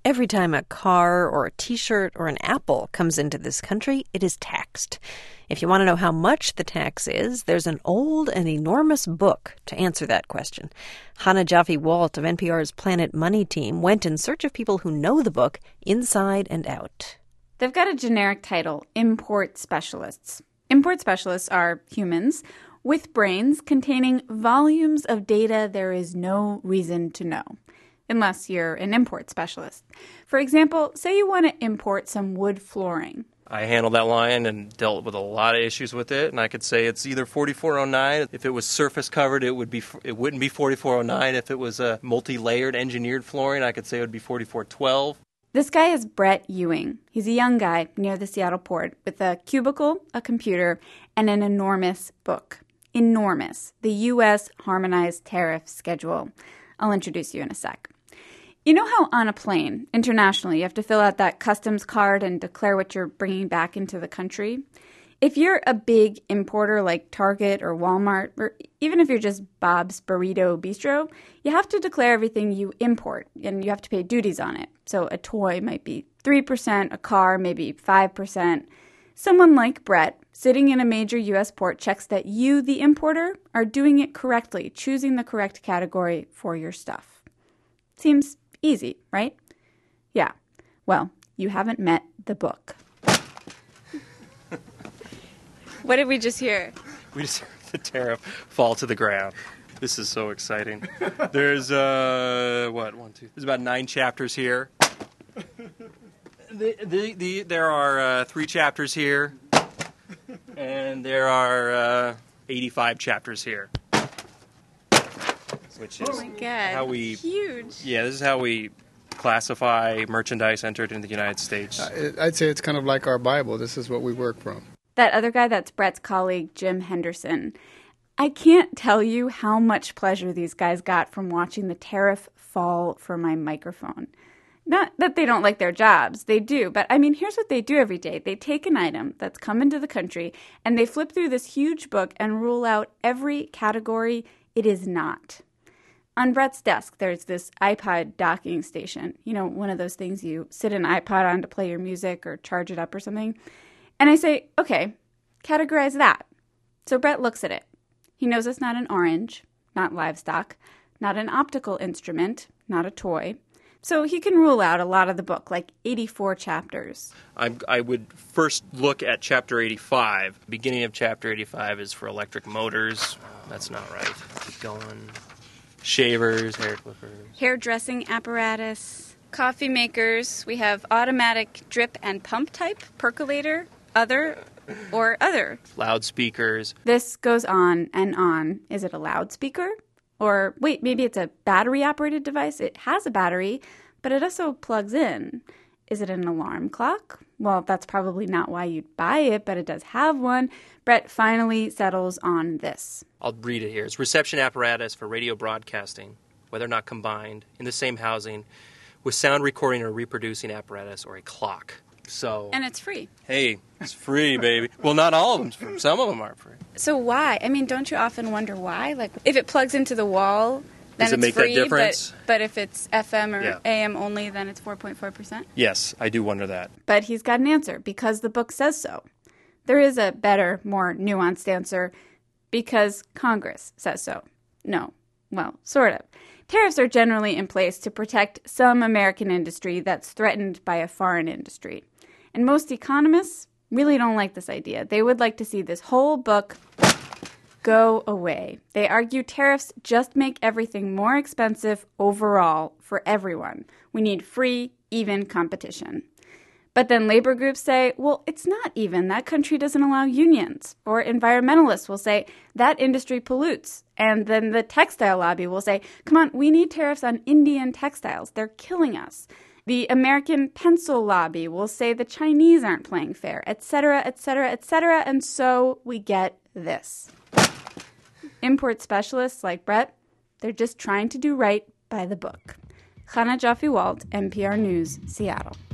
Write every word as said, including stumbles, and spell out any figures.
Every time a car or a t-shirt or an apple comes into this country, it is taxed. If you want to know how much the tax is, there's an old and enormous book to answer that question. Hannah Jaffe-Walt of N P R's Planet Money team went in search of people who know the book inside and out. They've got a generic title, import specialists. Import specialists are humans with brains containing volumes of data there is no reason to know, unless you're an import specialist. For example, say you want to import some wood flooring. I handled that line and dealt with a lot of issues with it, and I could say it's either forty-four oh nine. If it was surface covered, it would be it wouldn't be forty-four oh nine. If it was a multi-layered engineered flooring, I could say it would be forty-four twelve. This guy is Brett Ewing. He's a young guy near the Seattle port with a cubicle, a computer, and an enormous book. Enormous. The U S Harmonized Tariff Schedule. I'll introduce you in a sec. You know how on a plane, internationally, you have to fill out that customs card and declare what you're bringing back into the country? If you're a big importer like Target or Walmart, or even if you're just Bob's Burrito Bistro, you have to declare everything you import, and you have to pay duties on it. So a toy might be three percent, a car maybe five percent. Someone like Brett, sitting in a major U S port, checks that you, the importer, are doing it correctly, choosing the correct category for your stuff. Seems easy, right? Yeah. Well, you haven't met the book. What did we just hear? We just heard the tariff fall to the ground. This is so exciting. There's, uh, what, one, two, there's about nine chapters here. The, the, the, there are uh, three chapters here, and there are uh, eighty-five chapters here. Which is oh my God, how we, huge. Yeah, this is how we classify merchandise entered into the United States. Uh, I'd say it's kind of like our Bible. This is what we work from. That other guy, that's Brett's colleague, Jim Henderson. I can't tell you how much pleasure these guys got from watching the tariff fall for my microphone. Not that they don't like their jobs, they do. But I mean, here's what they do every day. They take an item that's come into the country and they flip through this huge book and rule out every category it is not. On Brett's desk, there's this iPod docking station. You know, one of those things you sit an iPod on to play your music or charge it up or something. And I say, okay, categorize that. So Brett looks at it. He knows it's not an orange, not livestock, not an optical instrument, not a toy. So he can rule out a lot of the book, like eighty-four chapters. I, I would first look at chapter eighty-five. The beginning of chapter eighty-five is for electric motors. That's not right. Keep going. Shavers, hair clippers. Hairdressing apparatus. Coffee makers. We have automatic drip and pump type, percolator, other, or other. Loudspeakers. This goes on and on. Is it a loudspeaker? Or, wait, maybe it's a battery-operated device. It has a battery, but it also plugs in. Is it an alarm clock? Well, that's probably not why you'd buy it, but it does have one. Brett finally settles on this. I'll read it here. It's reception apparatus for radio broadcasting, whether or not combined, in the same housing, with sound recording or reproducing apparatus or a clock. So, and it's free. Hey, it's free, baby. Well, not all of them's free. Some of them aren't free. So why? I mean, don't you often wonder why? Like, if it plugs into the wall, then Does it it's make free, that difference? But, but if it's F M or Yeah. A M only, then it's four point four percent? Yes, I do wonder that. But he's got an answer, because the book says so. There is a better, more nuanced answer, because Congress says so. No. Well, sort of. Tariffs are generally in place to protect some American industry that's threatened by a foreign industry. And most economists really don't like this idea. They would like to see this whole book go away. They argue tariffs just make everything more expensive overall for everyone. We need free, even competition. But then labor groups say, well, it's not even. That country doesn't allow unions. Or environmentalists will say, that industry pollutes. And then the textile lobby will say, come on, we need tariffs on Indian textiles. They're killing us. The American pencil lobby will say the Chinese aren't playing fair, et cetera, et cetera, et cetera. And so we get this. Import specialists like Brett, they're just trying to do right by the book. Hannah Jaffe-Walt, N P R News, Seattle.